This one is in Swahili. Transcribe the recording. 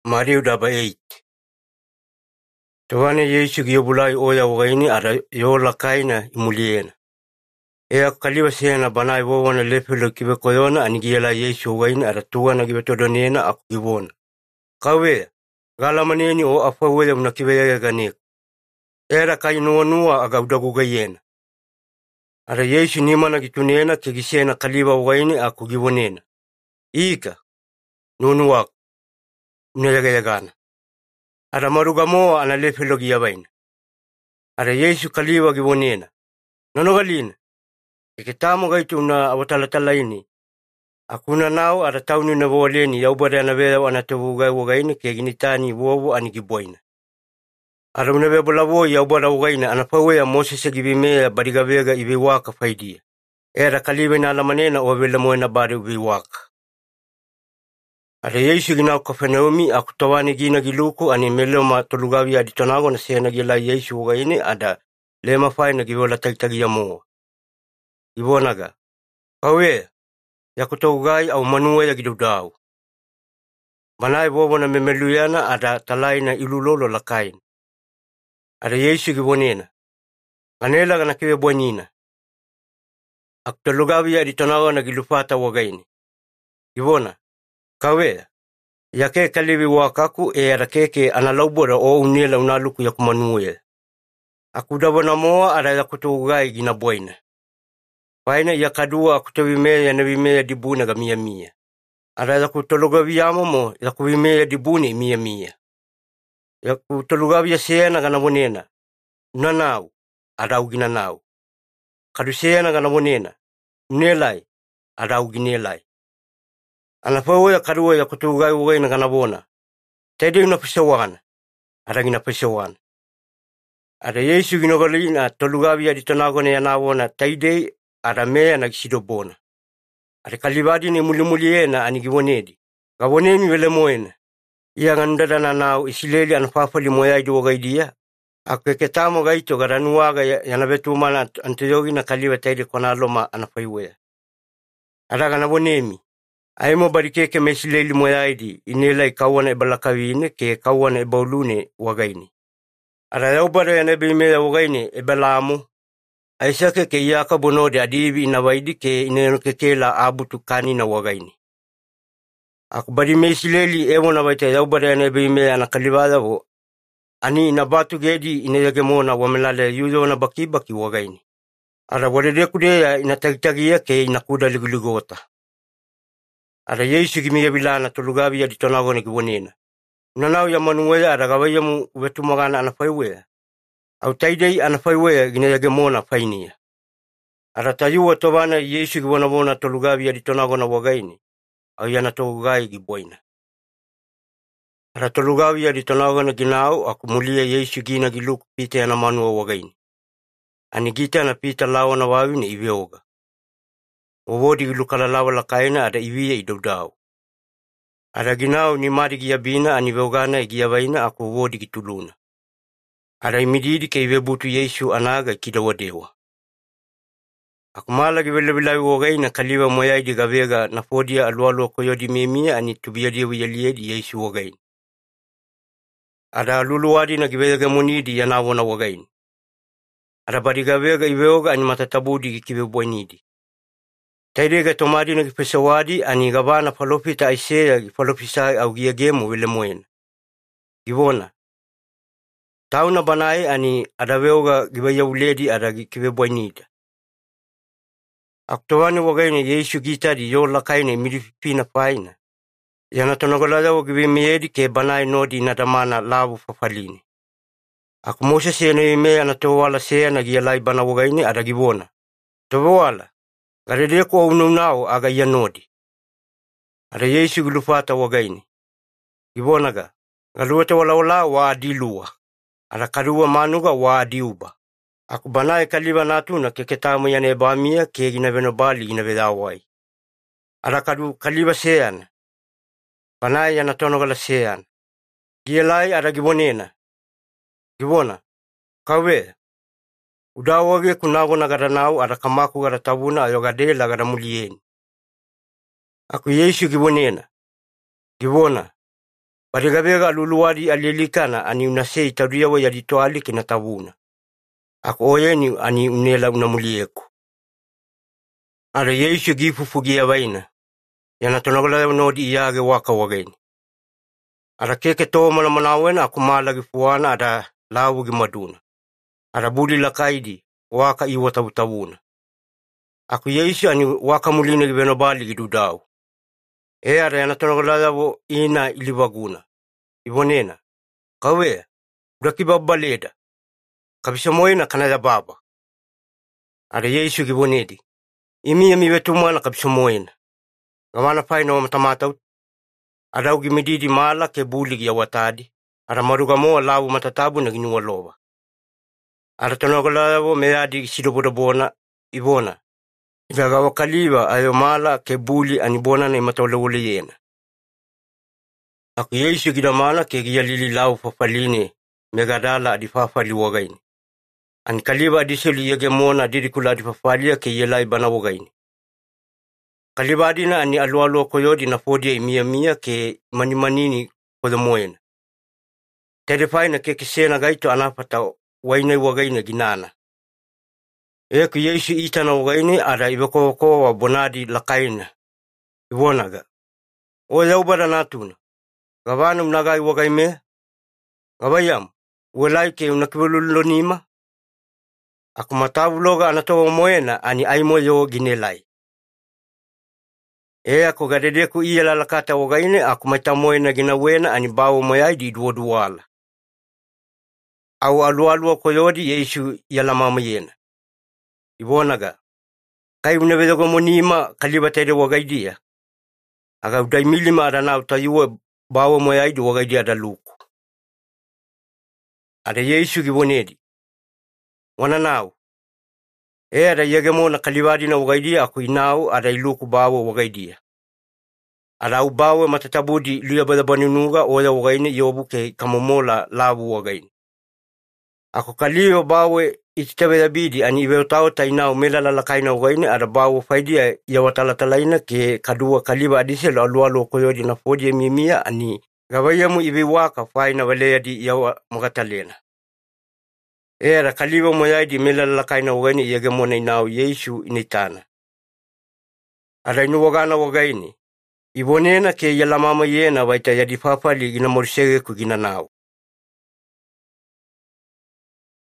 Mariu daba 8. Tawane Yesu giyobulai oya wagaini ada yola kaina imuliena. Ea kaliwa sena banai wowana lefelo kibe koyona anigiyala Yesu wagaini ada tuwana gibe todoniena aku gibona. Kawe, galamaneni o afawele mna kibe ya ganek. Era kai nuwa aga udagugayena. Ada Yesu nimana gitunena kegisena kaliwa wagaini aku gibonena. Ika, nunuwak, unayagayagana. Ada marugamoa ana lefelo giyabaina. Ada Yesu kaliwa gibonena. Nonogalina. Kikitamo gaitu na awatalatala ini. Akuna nao ada tauni na voleni yaubada na veda wana tavugai wagaini keginitani wowo anigiboina. Ada unabe bolavo yaubada wagaina anapawe ya Moses gibimea badigavega ibiwaka faidia. Era kaliwa na alamanena wabela moena bari ibiwaka. Ada Yesu ginao Kapernaumi akutawani gina giluku ani meloma tolugawi aditonago na sena gila Yesu wagaini ada lema fai na givola tagtagi ya moa. Ibonaga, kawe, ya kutogai au manuwe ya gidudau. Manai bobo na memeluyana ada talai na ilulolo lakain. Ada Yesu gibonena. Kanela gana kiwe bonina. Akutolugawi aditonago na gilufata wagaini. Gibona, kawe, ya ke kaliwi wakaku ada keke analaubora o unela unaluku ya kumanuwe. Akudabona moa ada ya kutogai gina boina. Paina ya kadua kutawimea na vimea dibuna ga mia. Ada ya kutolugavia mo ya kuvimea dibuni mia. Ya kutolugavia sena gana bonena. Unanau, ada ugina nau. Kadu sena gana bonena. Unelai, ada uginelai. Anapawo ya kadua ya kutugai ugai na gana bona. Tede unapisawana, ada gina pisawana. Ada Yesu ginogalina tolugavia ditonagone ya nawona taide ada mea na kisidobona. Ada kalibadi ni mulimuliena anigibonedi. Gabonemi vele moena. Ia ngandada na nao isileli anafafali moyaidu wagaidia. Akeketamo gaito garanuaga yanabetu mana antiyogi na kaliwa taide kona loma anafaiwea. Ada ganabonemi. Aimo barikeke mesileli moyaidi inela ikawana ibalakawine ke kawana ibaulune wagaini. Ada yaubara yanabimea wagaini ibalamu. Aisake ke yaka bonode adibi inawaidi ke inenokekela abutu kani na wagaini. Akubari mesileli ewo na waita yaubara yanabime anakalibada wo. Ani inabatu gedi inayagemona wamelale yuyo na bakibaki wagaini. Ada wadede kudeya inatagitagia ke inakuda liguligota. Ada Yesu gimiya bilana tolugabi ya ditonago na gibonena. Unanau ya manuwea ada gawaya mu wetu magana anafaiwea. Au taidei anafaiwea ginayagemona fainia. Ada tayuwa tobana Yesu gibonabona tolugabi ya ditonago na wagaini. Au yana tolugai giboina. Ada tolugabi ya ditonago na ginao akumulia Yesu gina giluku pita ya namanu wa wagaini. Anigita na pita lawa na wawini iweoga. Wawodi gilukala lawa la kaina ada iwiya idodao. Ada ginao ni mari giyabina aniweogana igiyabaina aku wawodi gituluna. Ada imididi ke iwebutu Yesu anaga kidawadewa. Akumala gibelebelai wagaina kaliwa moyaidi gavega na fodia alualu koyodi memia ani tubiyadiwa yaliedi Yesu wagaini. Ada luluwadi na gibega monidi yanawona wagaini. Ada badi gavega iweoga ani matatabudi kiwebwanidi. Taidega tomadi na gipesawadi ani gabana falopita aisea gifalopisai au giyagemu wile moena. Gibona. Tauna banai ani adaweoga gibaya uledi ada kiwebwanida. Aktowani wagaini Yesu gitadi yola kaine milipina faina. Yana tonogolada wagibimeyedi ke banai nodi nadamana labu fafalini. Akumosha sena ime anatowala sena giyalai bana wagaini ada gibona. Towala. Garedeko ununao aga yanodi. Ada Yesu gilufata wagaini. Gibonaga. Galuwete wala wa adilua. Ada karuwa manuga wa adiuba. Akubanae kaliwa natuna keketamu yane bamia ke ginavenobali ginavedawai. Ada kaliwa seana. Banae yanatonogala seana. Giyalai ada gibonena. Gibona. Kawe. Udawage kunago na garanau ada kamaku gara tabuna ayogadela gara mulieni. Aku Yesu gibonena. Gibona. Parigavega luluwadi alilikana ani unasei tauriawa yalitoali kina tavuna. Ako oyeni ani unela unamulieku. Ara Yesu gifufugia vaina. Yana tonagala nodi iyage waka wagaini. Ara keke to malamanawena akumala gifuana ada lawu gimaduna. Ara buli lakaidi waka iwa tavuna. Aku Yesu ani waka mulina givenobali gidudau. Ara yana tonagala wo ina ilivaguna. Ibonena. Kawe, urakibabaleda. Kabisa moena kanada baba. Ara Yesu gibonedi. Imi wetumana kabisa moena. Gamana paina wa matamata. Ada ugi mididi mala ke buli ya watadi. Ara maruga moa lawu matatabu na ginuwa loba. Ara tonogala wo meadi sidobodobona ibona. Ivaga wakaliva ayo mala ke buli anibona na imatolewole yena. Aku Yesu gidamana ke giyalili lawu fafaline megadala adifafali wagaini. An kaliba adiseli yege mona didikula adifafalia ke yelai bana wagaini. Kaliba adina ani alualu koyodi na fodia imia ke manimanini kodo moena. Terefaina ke kisena gaito anapata waina wagaini ginana. Eku Yesu itana wagaini ada ibeko wa bonadi lakaina. Ibonaga. O yaubara natuna. Gavana mnagai wagaime. Gavayam. Welai ke unakibululu nima. Aku matavuloga anatoa moena ani aimo yo ginelai. Ako gadedeku iya lalakata wagaine aku maitamoena ginawena ani bawo moyai di duoduala. Au alualua koyodi Yesu yalamama yena. Ibonaga. Kai unevedogo monima kalibatede wagaidia. Aga udai milima adana utayuwe bawo moyai di wagaidia daluku. Ada Yesu gibonedi. Wananau. Ada yegemona kalibadi na wagaidia aku inau ada iluku bawo wagaidia. Ada ubawe matatabudi liya badabanunuga oya wagaini yobu ke kamomola labu wagaini. Ako kaliyo bawe ititewe dabidi ani iweotao tainao mela lalakaina wagaini ada bawo faidia yawatalatalaina ke kadua kaliba adiselo alualo koyodi na fodi mimia ani gawayamu ibiwaka faina waleya di yawa magatalena. Era kaliba moyai di mela lalakaina wagaini yegemona inao Yesu initana. Ada inuwagana wagaini. Ibonena ke yalamama yena waita yadifafali gina morisege ku gina nao.